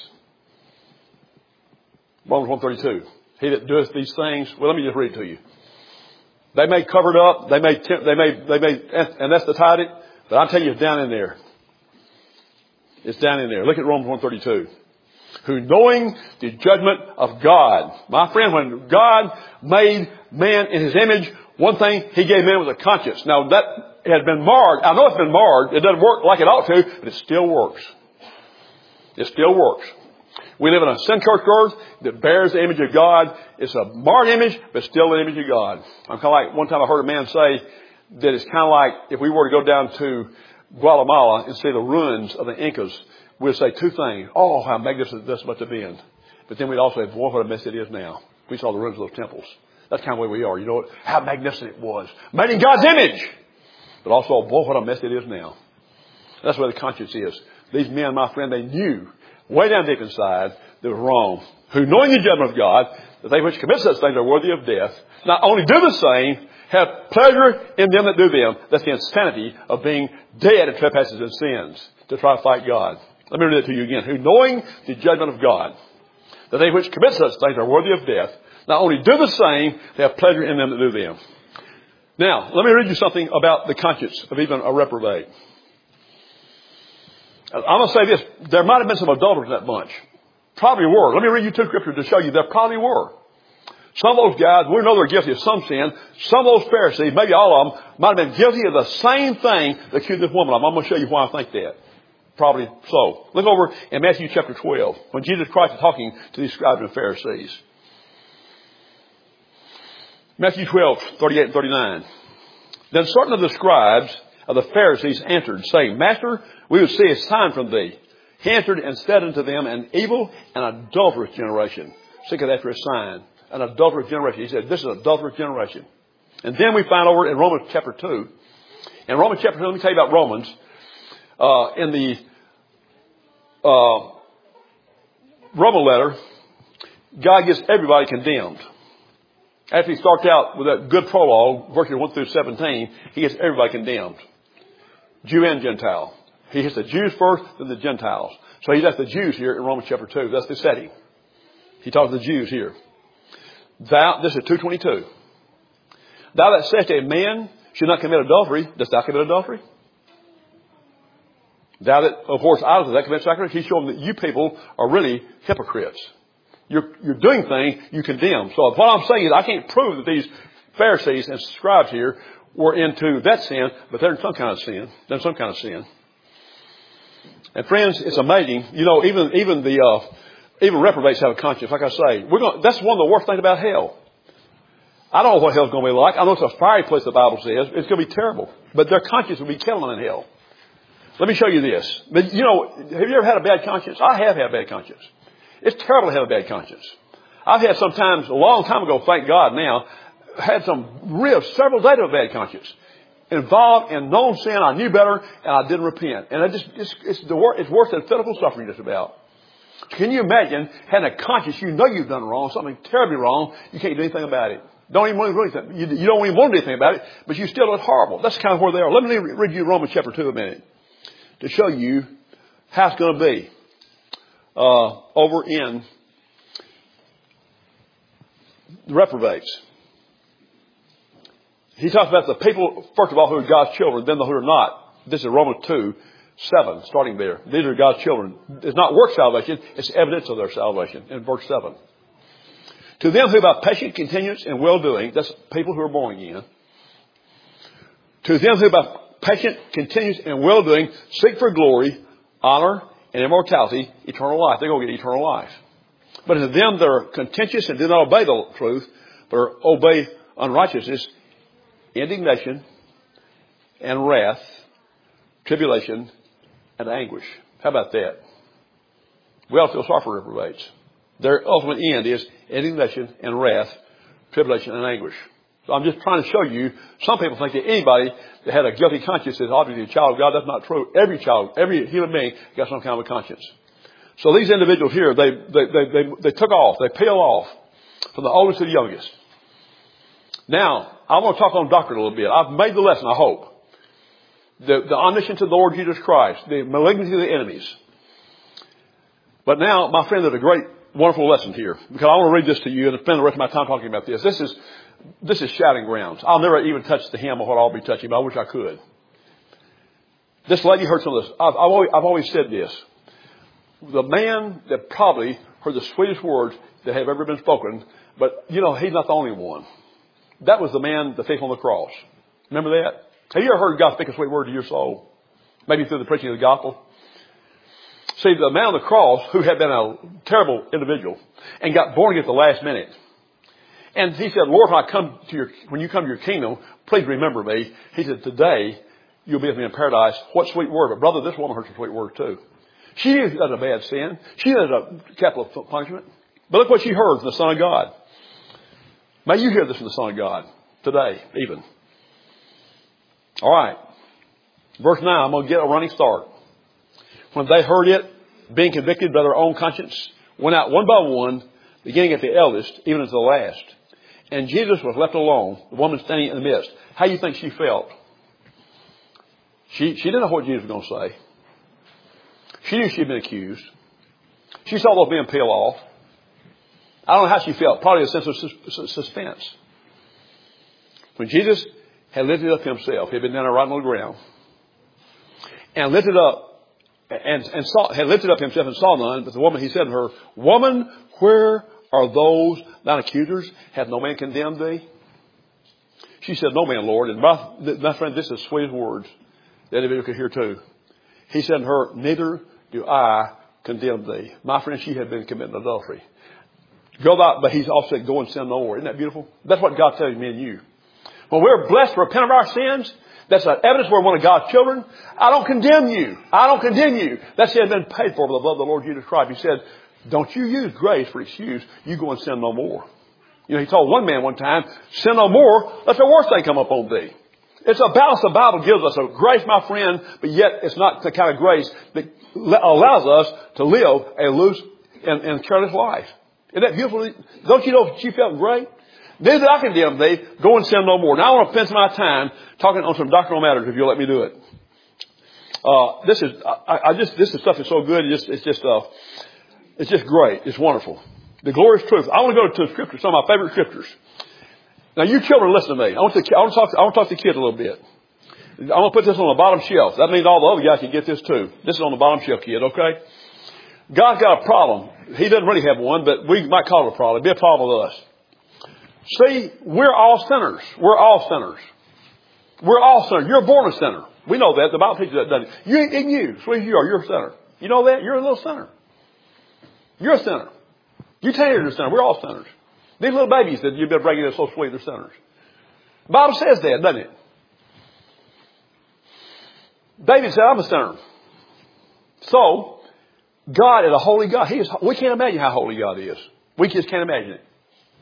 Romans one thirty-two. He that doeth these things, well, let me just read it to you. They may cover it up, they may, they may, they may anesthetize it, but I'm telling you, it's down in there. It's down in there. Look at Romans one thirty-two. Who knowing the judgment of God. My friend, when God made man in his image, one thing he gave man was a conscience. Now that has been marred. I know it's been marred. It doesn't work like it ought to, but it still works. It still works. We live in a sin-cursed earth that bears the image of God. It's a marred image, but still the image of God. I'm kind of like, one time I heard a man say that it's kind of like if we were to go down to Guatemala and see the ruins of the Incas, we'd say two things. Oh, how magnificent this must have been. But then we'd also say, boy, what a mess it is now. We saw the ruins of those temples. That's kind of the way we are. You know how magnificent it was. Made in God's image. But also, boy, what a mess it is now. That's where the conscience is. These men, my friend, they knew way down deep inside they were wrong. Who, knowing the judgment of God, that they which commit such things are worthy of death, not only do the same, have pleasure in them that do them. That's the insanity of being dead in trespasses and sins to try to fight God. Let me read it to you again. Who, knowing the judgment of God, that they which commit such things are worthy of death, not only do the same, they have pleasure in them that do them. Now, let me read you something about the conscience of even a reprobate. I'm going to say this. There might have been some adulterers in that bunch. Probably were. Let me read you two scriptures to show you there probably were. Some of those guys, we know they're guilty of some sin. Some of those Pharisees, maybe all of them, might have been guilty of the same thing that accused this woman of. I'm going to show you why I think that. Probably so. Look over in Matthew chapter twelve, when Jesus Christ is talking to these scribes and Pharisees. Matthew twelve, thirty-eight and thirty-nine. Then certain of the scribes of the Pharisees answered, saying, Master, we would see a sign from thee. He answered and said unto them, an evil and adulterous generation seeketh after a sign. An adulterous generation. He said, this is an adulterous generation. And then we find over in Romans chapter two. In Romans chapter two, let me tell you about Romans. Uh, in the uh, Roman letter, God gets everybody condemned. After he starts out with that good prologue, verses one through seventeen, he gets everybody condemned. Jew and Gentile. He hits the Jews first, then the Gentiles. So he left the Jews here in Romans chapter two. That's the setting. He talks to the Jews here. Thou, this is two twenty-two. Thou that sayest a man should not commit adultery, dost thou commit adultery? Thou that abhorrest idols, does that commit sacrilege? He's showing that you people are really hypocrites. You're, you're doing things you condemn. So what I'm saying is I can't prove that these Pharisees and scribes here were into that sin, but they're in some kind of sin. They're in some kind of sin. And friends, it's amazing. You know, even even the uh, even reprobates have a conscience. Like I say, we're going. That's one of the worst things about hell. I don't know what hell's going to be like. I know it's a fiery place. The Bible says it's going to be terrible, but their conscience will be killing them in hell. Let me show you this. But you know, have you ever had a bad conscience? I have had a bad conscience. It's terrible to have a bad conscience. I've had sometimes a long time ago. Thank God now. Had some real several days of a bad conscience. Involved in known sin, I knew better, and I didn't repent. And I just, it's, it's, the wor- it's worse than physical suffering just about. Can you imagine having a conscience, you know you've done wrong, something terribly wrong, you can't do anything about it. Don't even want to do anything. You, you don't even want to do anything about it, but you still look horrible. That's kind of where they are. Let me read you Romans chapter two a minute to show you how it's going to be uh, over in the reprobates. He talks about the people, first of all, who are God's children, then the who are not. This is Romans two, seven, starting there. These are God's children. It's not work salvation, it's evidence of their salvation in verse seven. To them who by patient continuance and well-doing, that's people who are born again. To them who by patient continuance and well-doing seek for glory, honor, and immortality, eternal life. They're going to get eternal life. But to them that are contentious and do not obey the truth, but obey unrighteousness, indignation and wrath, tribulation and anguish. How about that? We ought to feel sorry for reprobates. Their ultimate end is indignation and wrath, tribulation and anguish. So I'm just trying to show you, some people think that anybody that had a guilty conscience is obviously a child of God. That's not true. Every child, every human being got some kind of a conscience. So these individuals here, they, they, they, they, they took off, they peeled off from the oldest to the youngest. Now, I want to talk on doctrine a little bit. I've made the lesson, I hope. The, the omniscience of the Lord Jesus Christ, the malignity of the enemies. But now, my friend, there's a great, wonderful lesson here. Because I want to read this to you and spend the rest of my time talking about this. This is, this is shouting grounds. I'll never even touch the hem of what I'll be touching, but I wish I could. This lady heard some of this. I've, I've, always, I've always said this. The man that probably heard the sweetest words that have ever been spoken, but, you know, he's not the only one. That was the man, the thief on the cross. Remember that? Have you ever heard God speak a sweet word to your soul? Maybe through the preaching of the gospel. See, the man on the cross, who had been a terrible individual and got born again at the last minute. And he said, Lord, when I come to your, when you come to your kingdom, please remember me. He said, today you'll be with me in paradise. What sweet word. But brother, this woman heard some sweet word too. She knew that was a bad sin. She knew that was a capital punishment. But look what she heard from the Son of God. May you hear this from the Son of God today, even. All right. Verse nine, I'm going to get a running start. When they heard it, being convicted by their own conscience, went out one by one, beginning at the eldest, even to the last. And Jesus was left alone, the woman standing in the midst. How do you think she felt? She, she didn't know what Jesus was going to say. She knew she'd been accused. She saw those being peeled off. I don't know how she felt. Probably a sense of sus- suspense. When Jesus had lifted up himself, he had been down there right on the ground, and lifted up, and, and saw, had lifted up himself and saw none, but the woman, he said to her, Woman, where are those thine accusers? Hath no man condemned thee? She said, No man, Lord. And my, my friend, this is the sweetest words that anybody could hear too. He said to her, Neither do I condemn thee. My friend, she had been committing adultery. Go out, but he's also said, Go and sin no more. Isn't that beautiful? That's what God tells me and you. When we're blessed to repent of our sins, that's an evidence we're one of God's children. I don't condemn you. I don't condemn you. That sin has been paid for by the blood of the Lord Jesus Christ. He said, don't you use grace for excuse. You go and sin no more. You know, he told one man one time, sin no more, let the worst thing come upon thee. It's a balance the Bible gives us of grace, my friend, but yet it's not the kind of grace that allows us to live a loose and, and careless life. Isn't that beautiful? Don't you know she felt great? Neither did I condemn thee. Go and sin no more. Now I want to spend my time talking on some doctrinal matters if you'll let me do it. Uh, this is, I, I just, this is stuff is so good. It's just, it's just, uh, it's just great. It's wonderful. The glorious truth. I want to go to scripture, some of my favorite scriptures. Now you children, listen to me. I want to, I want to talk, I want to talk to the kids a little bit. I'm going to put this on the bottom shelf. That means all the other guys can get this too. This is on the bottom shelf, kid, okay? God's got a problem. He doesn't really have one, but we might call it a problem. It'd be a problem with us. See, we're all sinners. We're all sinners. We're all sinners. You're born a sinner. We know that. The Bible teaches that, doesn't it? You, even you, sweet as you are, you're a sinner. You know that? You're a little sinner. You're a sinner. You teenagers are a sinner. We're all sinners. These little babies that you've been bringing in so sweet, they're sinners. The Bible says that, doesn't it? David said, I'm a sinner. So, God is a holy God. He is, we can't imagine how holy God is. We just can't imagine it.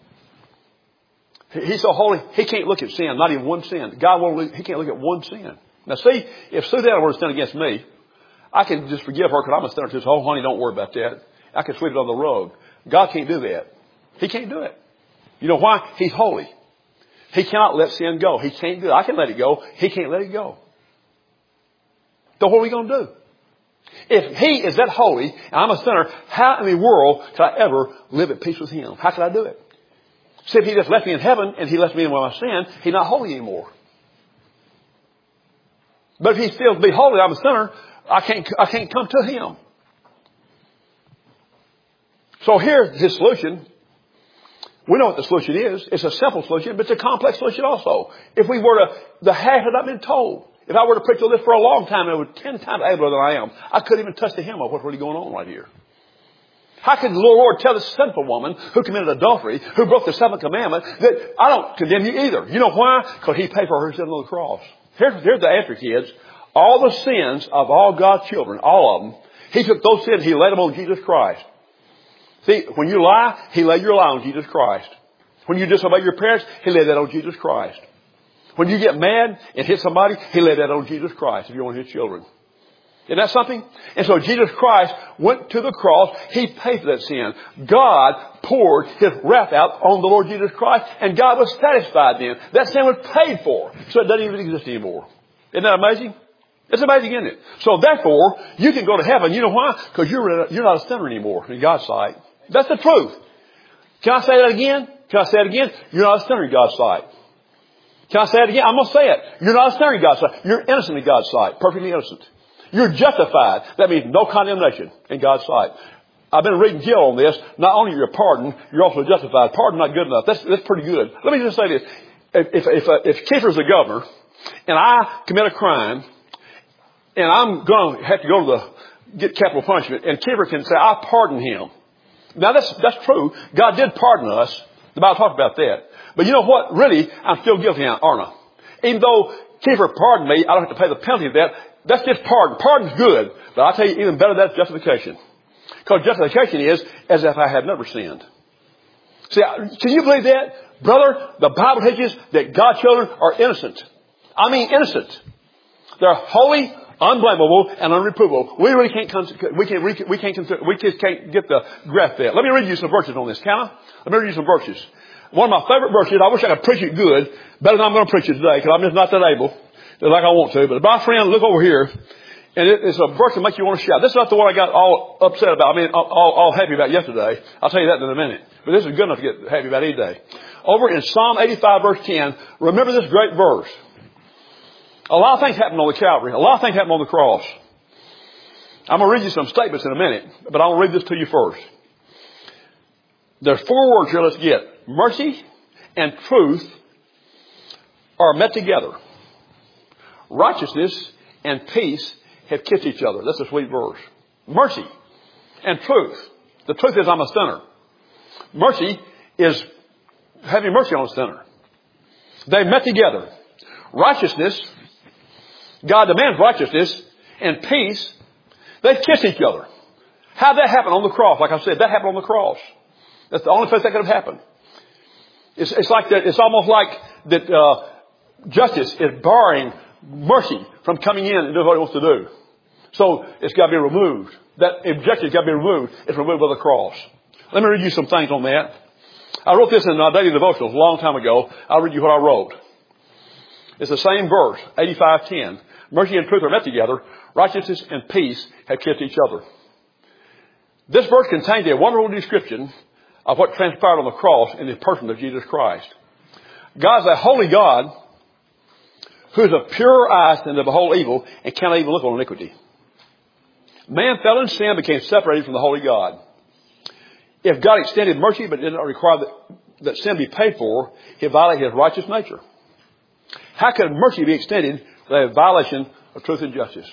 He's so holy, he can't look at sin, not even one sin. God won't look, he can't look at one sin. Now see, if Suzanne were to sin against me, I can just forgive her because I'm a sinner too. So, oh honey, don't worry about that. I can sweep it on the rug. God can't do that. He can't do it. You know why? He's holy. He cannot let sin go. He can't do it. I can let it go. He can't let it go. So what are we going to do? If he is that holy and I'm a sinner, how in the world could I ever live at peace with him? How could I do it? See, if he just left me in heaven and he left me in with my sin, he's not holy anymore. But if he still be holy, I'm a sinner, I can't, I can't come to him. So here's his solution. We know what the solution is. It's a simple solution, but it's a complex solution also. If we were to, the half had not been told. If I were to preach on this for a long time, I was ten times abler than I am. I couldn't even touch the hem of what's really going on right here. How could the Lord tell this sinful woman who committed adultery, who broke the seventh commandment, that I don't condemn you either? You know why? Because he paid for her sin on the cross. Here's, here's the answer, kids. All the sins of all God's children, all of them, he took those sins, he laid them on Jesus Christ. See, when you lie, he laid your lie on Jesus Christ. When you disobey your parents, he laid that on Jesus Christ. When you get mad and hit somebody, he laid that on Jesus Christ if you're one of his children. Isn't that something? And so Jesus Christ went to the cross. He paid for that sin. God poured his wrath out on the Lord Jesus Christ, and God was satisfied then. That sin was paid for, so it doesn't even exist anymore. Isn't that amazing? It's amazing, isn't it? So therefore, you can go to heaven. You know why? Because you're, you're not a sinner anymore in God's sight. That's the truth. Can I say that again? Can I say it again? You're not a sinner in God's sight. Can I say it again? I'm going to say it. You're not a sinner in God's sight. You're innocent in God's sight. Perfectly innocent. You're justified. That means no condemnation in God's sight. I've been reading Jill on this. Not only are you pardoned, you're also justified. Pardon not good enough. That's, that's pretty good. Let me just say this. If, if, if, uh, if Kiefer's the governor and I commit a crime and I'm going to have to go to the, get capital punishment, and Kiefer can say, I pardon him. Now that's, that's true. God did pardon us. The Bible talks about that. But you know what? Really, I'm still guilty, aren't I? Even though Kiefer pardoned me, I don't have to pay the penalty of that. That's just pardon. Pardon's good. But I'll tell you, even better, that's justification. Because justification is as if I had never sinned. See, can you believe that? Brother, the Bible teaches that God's children are innocent. I mean innocent. They're holy, unblameable, and unreprovable. We really can't, we can't, we can't, we just can't get the grasp there. Let me read you some verses on this, can I? Let me read you some verses. One of my favorite verses, I wish I could preach it good, better than I'm going to preach it today, because I'm just not that able, like I want to. But my friend, look over here, and it, it's a verse that makes you want to shout. This is not the one I got all upset about, I mean, all, all happy about yesterday. I'll tell you that in a minute. But this is good enough to get happy about any day. Over in Psalm eighty-five, verse ten, remember this great verse. A lot of things happened on the Calvary. A lot of things happened on the cross. I'm going to read you some statements in a minute, but I'll read this to you first. There's four words here let's get. Mercy and truth are met together. Righteousness and peace have kissed each other. That's a sweet verse. Mercy and truth. The truth is I'm a sinner. Mercy is having mercy on a sinner. They met together. Righteousness, God demands righteousness, and peace, they kiss each other. How did that happen on the cross? Like I said, that happened on the cross. That's the only place that could have happened. It's, it's like that. It's almost like that uh, justice is barring mercy from coming in and doing what it wants to do. So it's got to be removed. That objection's got to be removed. It's removed by the cross. Let me read you some things on that. I wrote this in our daily devotionals a long time ago. I'll read you what I wrote. It's the same verse, eighty-five ten. Mercy and truth are met together. Righteousness and peace have kissed each other. This verse contains a wonderful description of what transpired on the cross in the person of Jesus Christ. God's a holy God who is of purer eyes than to behold evil and cannot even look on iniquity. Man fell in sin, became separated from the holy God. If God extended mercy but did not require that, that sin be paid for, he violated his righteous nature. How can mercy be extended without a violation of truth and justice?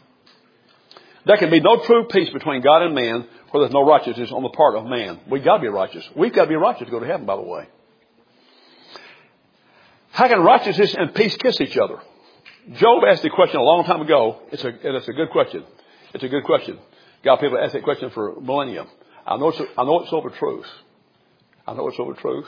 There can be no true peace between God and man where there's no righteousness on the part of man. We've got to be righteous. We've got to be righteous to go to heaven, by the way. How can righteousness and peace kiss each other? Job asked the question a long time ago. It's a, and it's a good question. It's a good question. God, people ask that question for millennium. I know it's, I know it's over truth. I know it's over truth.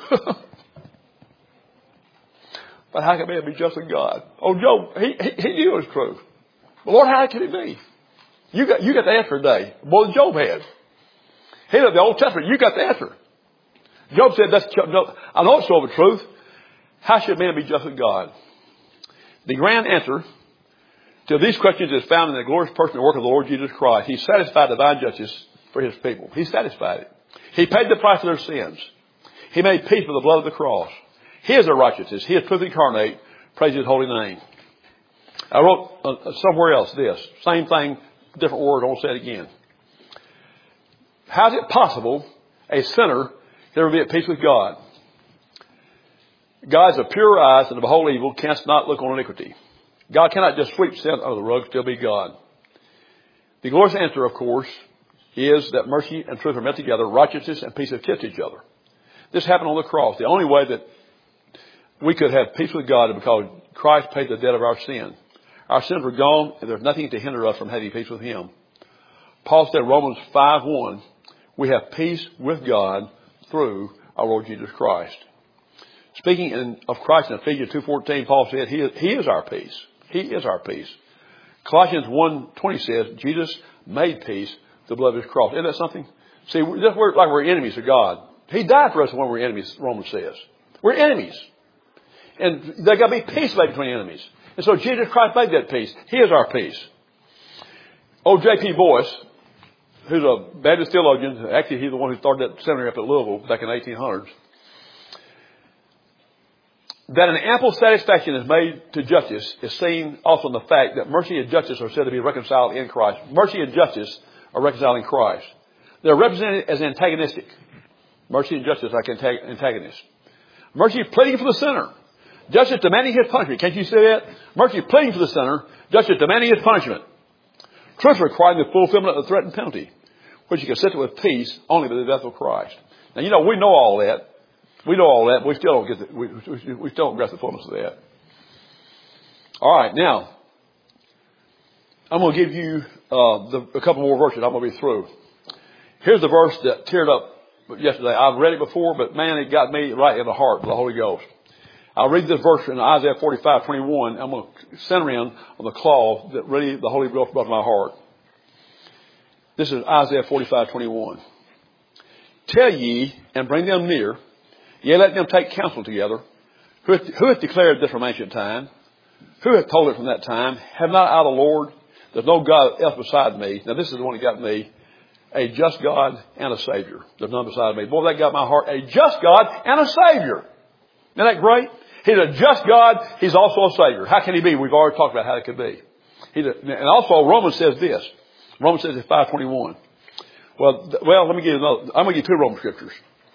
But how can man be just with God? Oh, Job, he, he, he knew it was true. But Lord, how can it be? You got, you got the answer today. More than Job had. He looked at the Old Testament. You got the answer. Job said, "That's I know it's over truth. How should man be just with God?" The grand answer to these questions is found in the glorious person and work of the Lord Jesus Christ. He satisfied divine justice for his people. He satisfied it. He paid the price of their sins. He made peace with the blood of the cross. His are righteousness. He is truth incarnate. Praise His holy name. I wrote uh, somewhere else this. Same thing, different word. I won't say it again. How is it possible a sinner can ever be at peace with God? God is of pure eyes and to behold evil, canst not look on iniquity. God cannot just sweep sin under the rug, still be God. The glorious answer, of course, is that mercy and truth are met together, righteousness and peace have kissed each other. This happened on the cross. The only way that we could have peace with God is because Christ paid the debt of our sin. Our sins were gone, and there's nothing to hinder us from having peace with Him. Paul said in Romans five one, we have peace with God through our Lord Jesus Christ. Speaking in, of Christ in Ephesians two fourteen, Paul said, he is, he is our peace. He is our peace. Colossians one twenty says, Jesus made peace through the blood of His cross. Isn't that something? See, we're, we're like we're enemies of God. He died for us when we're enemies, Romans says. We're enemies. And there's got to be peace made between enemies. And so Jesus Christ made that peace. He is our peace. Old J P Boyce, who's a Baptist theologian, actually he's the one who started that seminary up at Louisville back in the eighteen hundreds, that an ample satisfaction is made to justice is seen also in the fact that mercy and justice are said to be reconciled in Christ. Mercy and justice are reconciled in Christ. They're represented as antagonistic. Mercy and justice like antagonists. Mercy pleading for the sinner. Justice demanding his punishment. Can't you see that? Mercy pleading for the sinner. Justice demanding his punishment. Truth requiring the fulfillment of the threatened penalty, which you can settle with peace only by the death of Christ. Now, you know, we know all that. We know all that, but we still don't get the, we, we, we still don't grasp the fullness of that. All right, now, I'm going to give you uh, the, a couple more verses. I'm going to be through. Here's the verse that teared up yesterday. I've read it before, but man, it got me right in the heart with the Holy Ghost. I'll read this verse in Isaiah forty-five twenty-one. I'm going to center in on the clause that really the Holy Ghost brought to my heart. This is Isaiah forty-five twenty-one. Tell ye and bring them near, yea, let them take counsel together. Who hath, who hath declared this from ancient time? Who hath told it from that time? Have not I the Lord? There's no God else beside me. Now this is the one that got me. A just God and a Savior. There's none beside me. Boy, that got my heart. A just God and a Savior. Isn't that great? He's a just God. He's also a Savior. How can He be? We've already talked about how it could be. He's a, and also Romans says this. Romans says in five twenty-one. Well, th- well, let me give you another. I'm going to give you two Roman scriptures.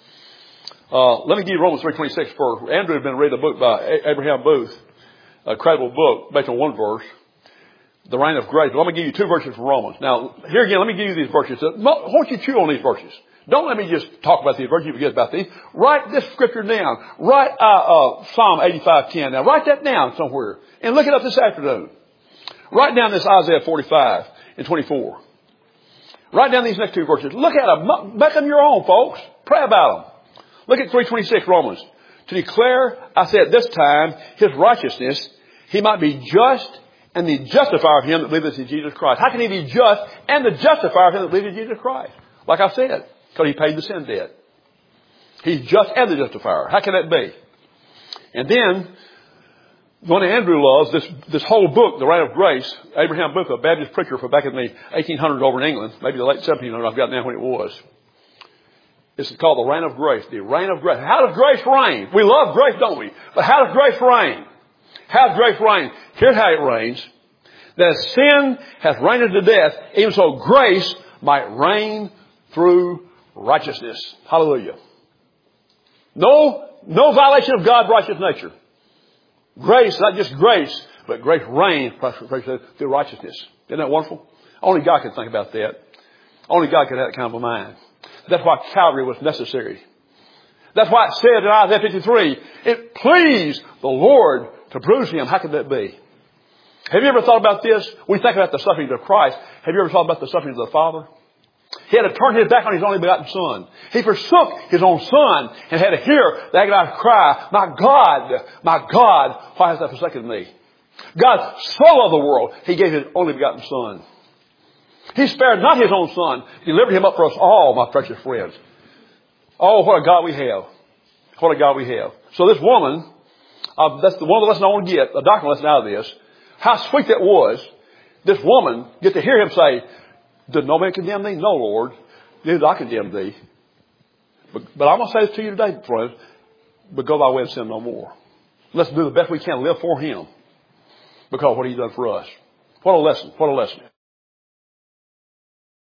Uh, let me give you Romans three twenty-six first. Andrew has been reading a book by a- Abraham Booth, a credible book based on one verse, the reign of grace. But I'm going to give you two verses from Romans. Now, here again, let me give you these verses. I want you to chew on these verses. Don't let me just talk about these verses. You forget about these. Write this scripture down. Write uh, uh, Psalm eighty-five ten. Now, write that down somewhere and look it up this afternoon. Write down this Isaiah forty-five and twenty-four. Write down these next two verses. Look at them. Make them your own, folks. Pray about them. Look at three twenty-six Romans. To declare, I say at this time, His righteousness, He might be just and the justifier of him that believeth in Jesus Christ. How can He be just and the justifier of him that believeth in Jesus Christ? Like I said. Because He paid the sin debt. He's just and the justifier. How can that be? And then, one Andrew loves, this, this whole book, The Reign of Grace, Abraham Booth, a Baptist preacher for back in the eighteen hundreds over in England, maybe the late seventeen hundreds, I've got now when it was. This is called The Reign of Grace. The Reign of Grace. How does grace reign? We love grace, don't we? But how does grace reign? How does grace reign? Here's how it reigns. That sin hath reigned unto death, even so grace might reign through righteousness. Hallelujah. No, no violation of God's righteous nature. Grace, not just grace, but grace reigns through righteousness. Isn't that wonderful? Only God can think about that. Only God can have that kind of a mind. That's why Calvary was necessary. That's why it said in Isaiah fifty-three, it pleased the Lord to bruise Him. How could that be? Have you ever thought about this? We think about the sufferings of Christ. Have you ever thought about the sufferings of the Father? He had to turn His back on His only begotten Son. He forsook His own Son and had to hear the agonized cry, my God, my God, why hast thou forsaken me? God so loved the world, He gave His only begotten Son. He spared not His own Son. He delivered Him up for us all, my precious friends. Oh, what a God we have. What a God we have. So this woman, uh, that's the one of the lessons I want to get, a doctrinal lesson out of this. How sweet that was. This woman, get to hear Him say, did no man condemn thee? No, Lord. Neither did I condemn thee. But, but I'm going to say this to you today, friends. But go thy way and sin no more. Let's do the best we can. Live for Him. Because what He's done for us. What a lesson. What a lesson.